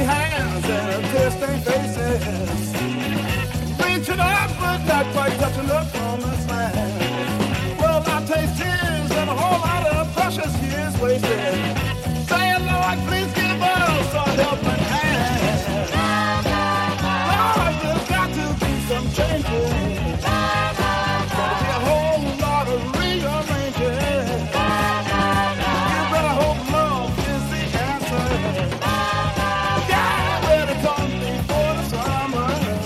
hands and testing faces, reaching up but not quite touching the promised land. Well, I taste tears and a whole lot of precious years wasted. Saying, Lord, please give us a helping hand. Lord, there's got to be some changes. Gonna be a whole lot of rearranging. You better hope love is the answer. Yeah, better come before the summer.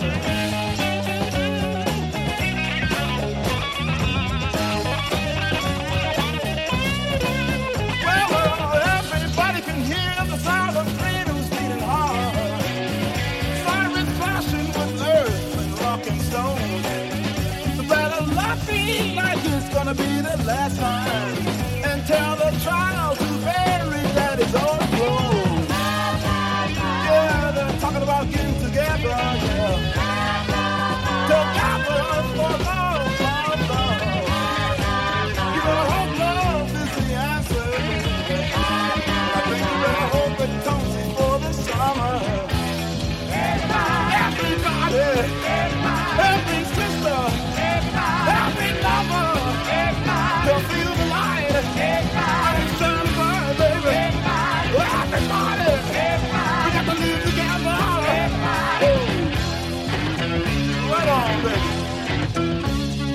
Well, everybody can hear the sound of freedom's beating hard. Siren flashing with earth and rock and stone. The better not be like it's gonna be the last time. And tell the child to bury daddy's old clothes. Yeah, they're talking about getting together, yeah. Together for love, love, love. You better hope love is the answer. I think you better hope it comes before the summer. Everybody, every sister, every lover, you'll feel the light. It's time to burn, baby. Everybody, we got to live together. Right on, baby.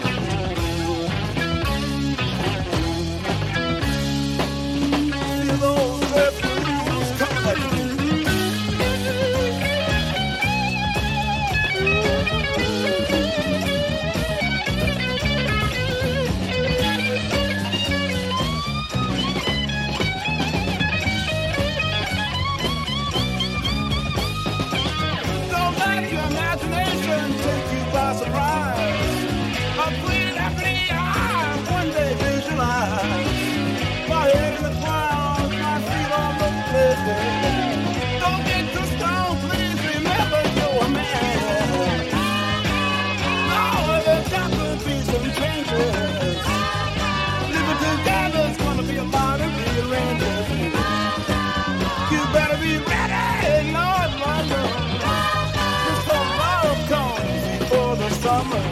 Feel those red blues coming at you. Don't let your imagination take you by surprise. A clean after eye, one day visualize. My head in the clouds, my feet on the pavement. Don't get too strong, please remember you're a man. Oh, there's got to be some changes. Living together's gonna be a lot of rearranging. You better be ready, Lord, Lord, Lord. This whole love comes before the summer.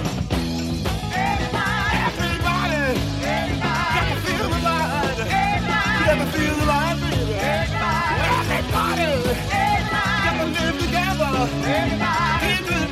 Everybody, got to feel the light. Got to feel the light, baby. Everybody, got to live together. Keep it